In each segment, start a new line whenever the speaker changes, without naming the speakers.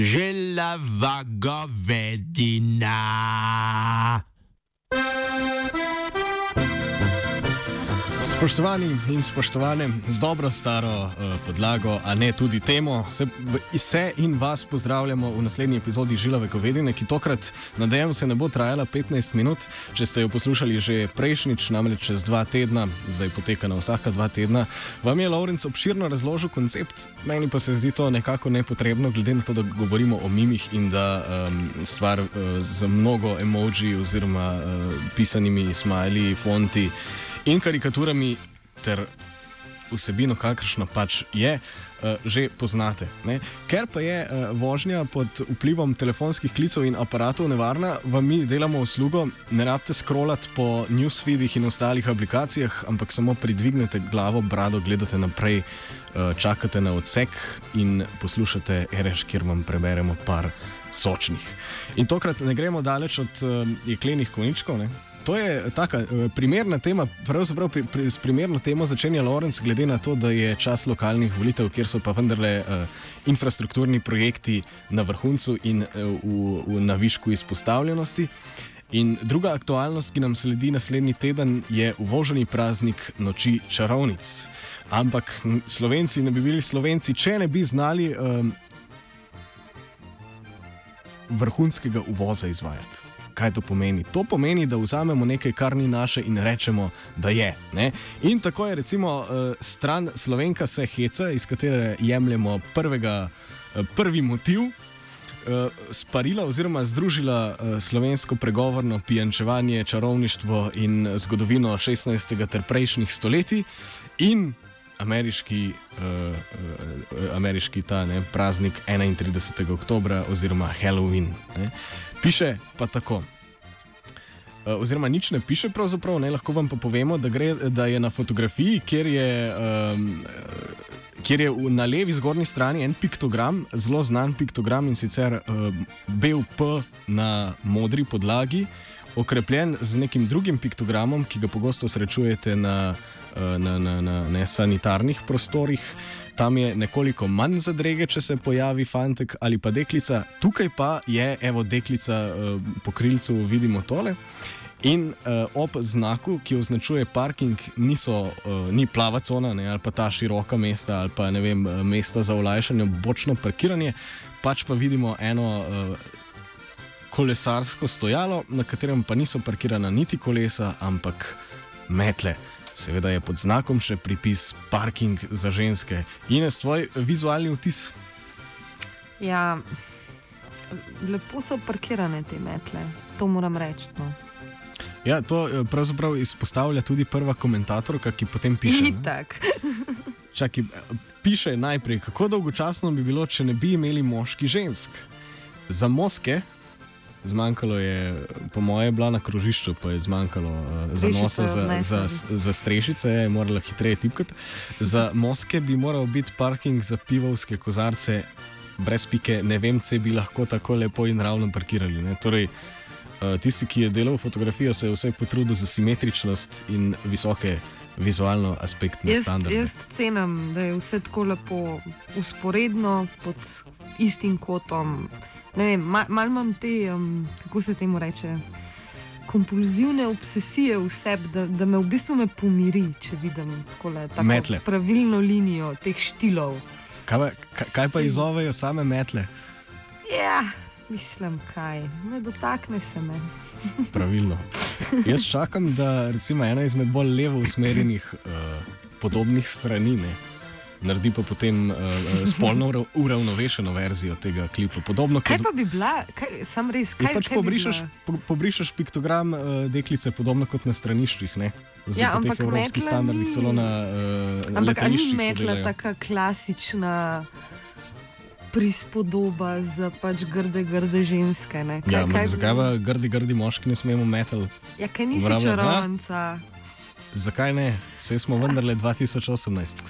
Želava govedina.
Spoštovani in spoštovane, z dobro staro podlago, a ne tudi temo, se in vas pozdravljamo v naslednji epizodi Žilave govedine, ki tokrat, nadejam se, ne bo trajala 15 minut. Če ste jo poslušali že prejšnjič, namreč čez 2 tedna, zdaj poteka na vsaka 2 tedna, vam je Lovrenc obširno razložil koncept, meni pa se zdi to nekako nepotrebno, glede na to, da govorimo o mimih in da stvar z mnogo emoji oziroma pisanimi smajli, fonti in karikaturami ter vsebino, kakršno pač je, že poznate. Ne? Ker pa je vožnja pod vplivom telefonskih klicev in aparatov nevarna, vam mi delamo uslugo, ne rabite scrollati po newsfeedih in ostalih aplikacijah, ampak samo pridvignete glavo, brado, gledate naprej, čakate na odsek in poslušate RŠ, kjer vam preberemo par sočnih. In tokrat ne gremo daleč od jeklenih konjičkov, ne? To je taka primerna tema, pravzaprav s primerno temo začenja Lovrenc, glede na to, da je čas lokalnih volitev, kjer so pa vendarle infrastrukturni projekti na vrhuncu in na višku izpostavljenosti. In druga aktualnost, ki nam sledi naslednji teden, je uvoženi praznik Noči čarovnic. Ampak Slovenci ne bi bili Slovenci, če ne bi znali vrhunskega uvoza izvajati. Kaj to pomeni? To pomeni, da vzamemo nekaj, kar ni naše in rečemo, da je. Ne? In tako je recimo stran Slovenka se heca, iz katere jemljemo prvi motiv, sparila oziroma združila slovensko pregovorno pijančevanje, čarovništvo in zgodovino 16. ter prejšnjih stoletij in ameriški ta praznik 31. oktobra oziroma Halloween. Ne? Piše pa tako, oziroma nič ne piše pravzaprav, ne, lahko vam pa povemo, da je na fotografiji, kjer je na levi zgornji strani en piktogram, zelo znan piktogram, in sicer bel P na modri podlagi, okrepljen z nekim drugim piktogramom, ki ga pogosto srečujete na sanitarnih prostorih. Tam je nekoliko manj zadrege, če se pojavi fantek ali pa deklica. Tukaj pa je, evo, deklica po krilcu, vidimo tole. In ob znaku, ki označuje parking, ni plava cona, ne, ali pa ta široka mesta, ali pa ne vem, mesta za olajšanje, bočno parkiranje, pač pa vidimo eno kolesarsko stojalo, na katerem pa niso parkirana niti kolesa, ampak metle. Seveda je pod znakom še pripis parking za ženske. Ines, tvoj vizualni vtis?
Ja, lepo so parkirane te metle, to moram reči. No.
Ja, to pravzaprav izpostavlja tudi prva komentatorka, ki potem piše.
Itak.
Čakaj, piše najprej, kako dolgočasno bi bilo, če ne bi imeli moški žensk. Za moske zmanjkalo je, po moje, bila na krožišču, pa je zmanjkalo zanosa za strešice, je morala hitreje tipkati. Za moske bi moral biti parking za pivovske kozarce brez pike, ne vem, če bi lahko tako lepo in ravno parkirali. Ne? Torej, tisti, ki je delal fotografijo, se je vse potrudil za simetričnost in visoke vizualno aspektne standarde.
Jaz cenim, da je vse tako lepo usporedno pod istim kotom. Ne vem, malo imam te, kako se temu reče, kompulzivne obsesije v sebi, da me v bistvu pomiri, če vidim takole, tako pravilno linijo teh štilov.
Kaj pa izzovejo same metle?
Ja, mislim, kaj. Ne dotakne se me.
Pravilno. Jaz čakam, da recimo ena izmed bolj levo usmerjenih podobnih strani, ne, naredi pa potem spolno uravnovešeno verzijo tega klipa. Podobno
kaj pa bi bila? Sam res, kaj
pač pobrišeš piktogram deklice, podobno kot na straniščih, ne? Zdaj
ja,
po teh evropskih standardih, celo na letališčih to delajo.
Ampak ni metla taka klasična prispodoba za pač grde ženske, ne?
Ja, ampak zakaj pa grdi moški ne smemo metal?
Ja, kaj nisi čarovnica.
Zakaj ne? Saj smo vendarle 2018.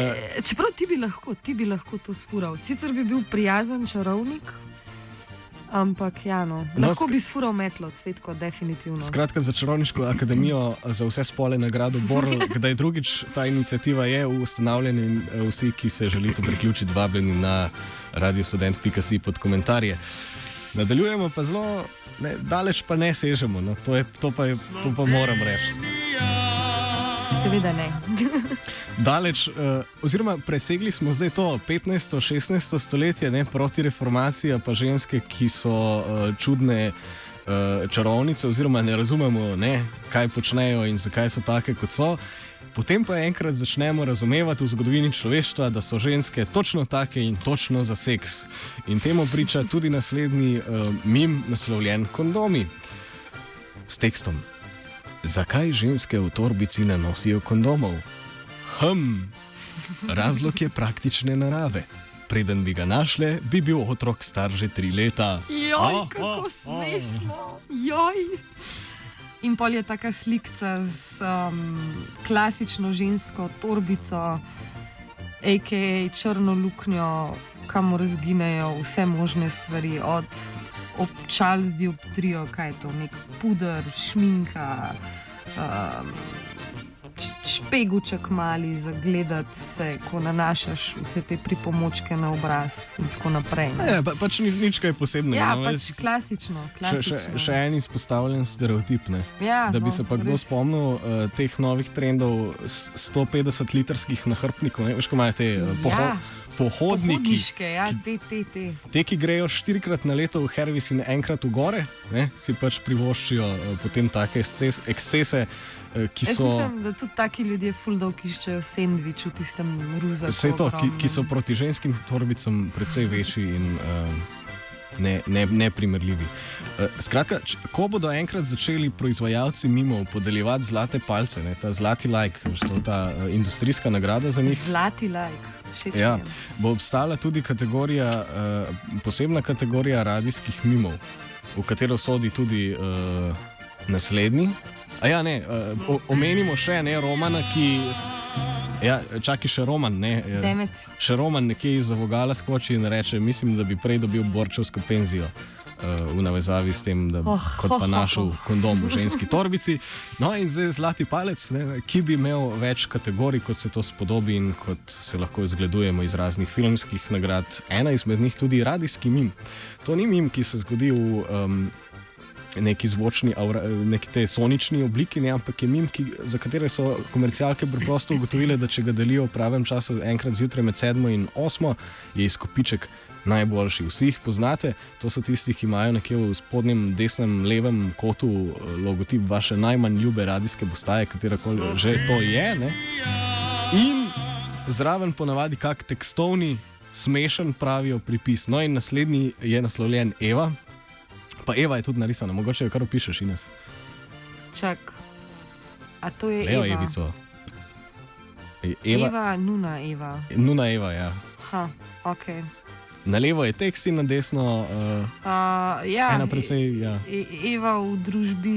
Čeprav ti bi lahko to sfural. Sicer bi bil prijazen čarovnik, Ampak, ja, no. Lahko bi sfural metlo, Cvetko, definitivno.
Skratka, za Čarovniško akademijo za vse spole nagrado Borl, kdaj drugič ta inicijativa je v ustanavljanju in vsi, ki se želite priključiti, vabljeni na radiostudent.si pod komentarje. Nadaljujemo pa zelo, daleč pa ne sežemo, no. To pa moram reči.
Seveda ne.
Daleč, oziroma presegli smo zdaj to 15. 16. stoletje, ne, proti reformaciji, pa ženske, ki so čudne čarovnice, oziroma ne razumemo, ne, kaj počnejo in zakaj so take, kot so. Potem pa enkrat začnemo razumevati v zgodovini človeštva, da so ženske točno take in točno za seks. In temu priča tudi naslednji mim, naslovljen Kondomi. S tekstom: zakaj ženske v torbici ne nosijo kondomov? Razlog je praktične narave. Preden bi ga našle, bi bil otrok star že 3 leta.
Joj, kako smešno! Joj! In pol je taka slikca z klasično žensko torbico, a.k.a. črno luknjo, kamor zginejo vse možne stvari, od občal z dioptrijo, kaj je to, nek puder, šminka, špeguček mali, zagledati se, ko nanašaš vse te pripomočke na obraz in tako naprej.
Pač nič kaj posebnega.
Ja, pač klasično.
Še en izpostavljen stereotip, ne?
Ja,
da bi se pa kdo spomnil teh novih trendov 150 litrskih nahrbtnikov, ne? Veš, ko imajo te pohodniki, te, ki grejo 4-krat na leto v Hervis in enkrat v gore, ne? Si pač privoščijo potem take ekscese, ki so...
Jaz mislim, da tudi taki ljudje ful dolg iščejo sendvič v tistem ruzaku.
Vse to, ki so proti ženskim torbicam precej večji in neprimerljivi. Skratka, ko bodo enkrat začeli proizvajalci mimov podeljevati zlate palce, ne, ta zlati like, ta industrijska nagrada za njih.
Zlati like.
Ja, bo obstala tudi kategorija, posebna kategorija radijskih mimov, v katero sodi tudi naslednji. Omenimo še Romana, ki... Ja, čaki še Roman, ne? Še Roman nekje iz vogala skoči in reče, mislim, da bi prej dobil borčevsko penzijo v navezavi s tem, da kot pa našel kondom v ženski torbici. No in zdaj zlati palec, ne, ki bi imel več kategorij, kot se to spodobi in kot se lahko izgledujemo iz raznih filmskih nagrad. Ena izmed njih tudi radijski mim. To ni mim, ki se zgodi v neki zvočni, neki te sonični obliki, ne, ampak je mim, za katere so komercialke preprosto ugotovile, da če ga delijo v pravem času enkrat zjutraj med 7 in 8, je izkupiček najboljši. Vsi jih poznate, to so tisti, ki imajo nekje v spodnjem desnem levem kotu logotip vaše najmanj ljube radijske postaje, katerakoli že to je, ne? In zraven ponavadi kak tekstovni, smešen pravijo pripis. No in naslednji je naslovljen Eva. Pa Eva je tudi narisana, mogoče jo kar opišeš, Ines.
Čak, a to je
Eva?
Evico. Nuna Eva.
Nuna Eva, ja.
Ok.
Na levo je tekst in na desno ena precej, ja.
Eva v družbi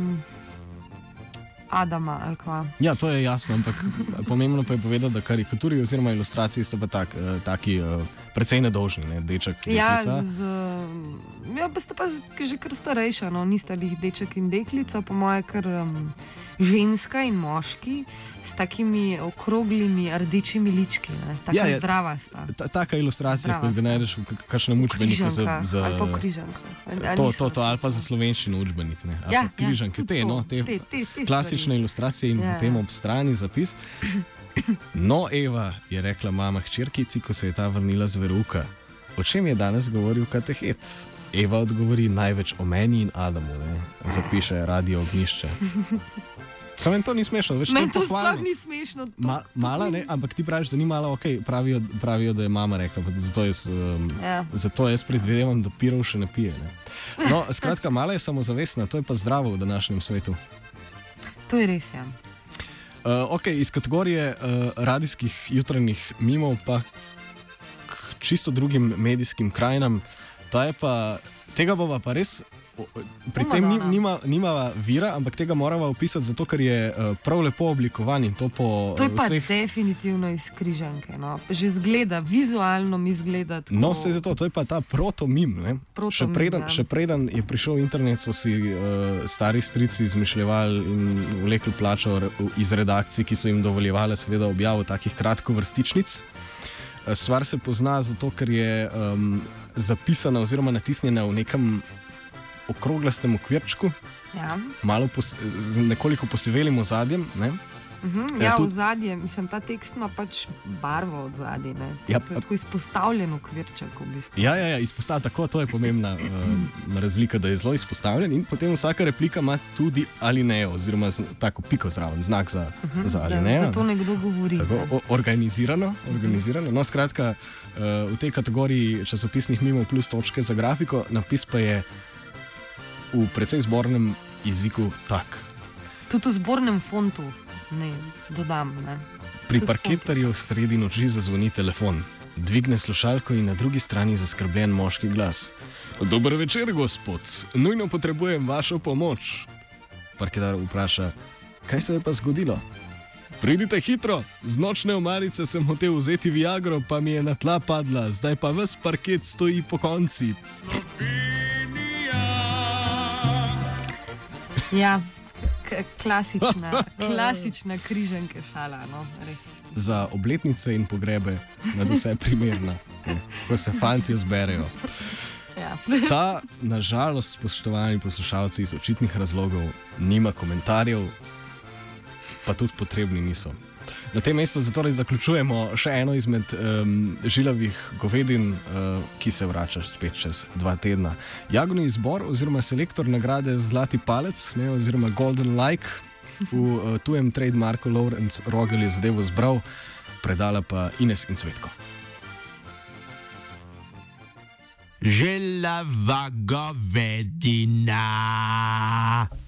Adama, ali kva.
Ja, to je jasno, ampak pomembno pa je povedati, da karikaturi oziroma ilustraciji sta pa taki precej nedolžni, ne, deček, deklica.
Ja, pa sta pa že kar starejša, no, nista lih deček in deklica, po moje kar ženska in moški s takimi okroglimi rdečimi lički, ne, taka zdrava sta. Taka ilustracija, kot ga najdeš v kakšnem učbeniku za... Ali pa križanka.
Ali pa za slovenščino učbenik, ne. Ali pa križanke, te klasične ilustracije in potem ob strani zapis. No, Eva, je rekla mama hčerkici, ko se je ta vrnila z verouka. O čem je danes govoril katehet? Eva odgovori, največ o meni in Adamu, ne? Zapiše Radio Ognjišče. Samo meni to ni smešno, več to je pohvalno.
Meni to sploh ni smešno.
Mala, ne? Ampak ti praviš, da ni mala, ok, pravijo, da je mama rekla, zato jaz predvidevam, da pirov še ne pije, ne? No, skratka, mala je samozavestna, to je pa zdravo v današnjem svetu.
To je res, ja.
Ok, iz kategorije radijskih jutranjih mimov pa k čisto drugim medijskim krajinam. Tega bova pa res pri tem nima vira, ampak tega moramo opisati, zato ker je prav lepo oblikovan in to po
To je pa
vseh...
definitivno iz križanke. No. Že zgleda, vizualno mi zgleda. Tako...
No, vse zato, to je pa ta protomim. Še preden je prišel internet, so si stari strici izmišljevali in vlekli plačo iz redakcij, ki so jim dovoljevali seveda objavo takih kratkovrstičnic. Stvar se pozna zato, ker je zapisana oziroma natisnjena v nekem okroglastem okvirčku, z nekoliko posivelim ozadjem.
Ozadje, mislim, ta tekst ima pač barvo od zadaj. To je tako izpostavljen okvirček. V bistvu.
Ja, izpostavljen tako, to je pomembna razlika, da je zelo izpostavljen in potem vsaka replika ima tudi alinejo, oziroma tako piko zraven, znak za alinejo.
Da to nekdo govori.
Tako, organizirano. No, skratka, v tej kategoriji časopisnih mimov plus točke za grafiko, napis pa je v precej zbornem jeziku tak.
Tudi v zbornem fontu. Ne, dodam. Ne.
Pri parketarju sredi noči zazvoni telefon. Dvigne slušalko in na drugi strani zaskrbljen moški glas. Dober večer, gospod. Nujno potrebujem vašo pomoč. Parketar vpraša, kaj se je pa zgodilo? Pridite hitro. Z nočne omarice sem hotel vzeti Viagro, pa mi je na tla padla. Zdaj pa ves parket stoji po konci.
Ja. Klasična križanka šala, no, res.
Za obletnice in pogrebe nad vse primerna, ko se fantje zberejo.
Ja.
Ta, nažalost, spoštovani poslušalci, iz očitnih razlogov nima komentarjev, pa tudi potrebni niso. Na tem mestu zatorej zaključujemo še eno izmed žilavih govedin, ki se vrača spet čez 2 tedna. Jagodni izbor oziroma selektor nagrade Zlati palec, oziroma Golden Like, v tujem trademarku Lawrence Rogel je zadevo zbral, predala pa Ines in Cvetko.
Žilava govedina.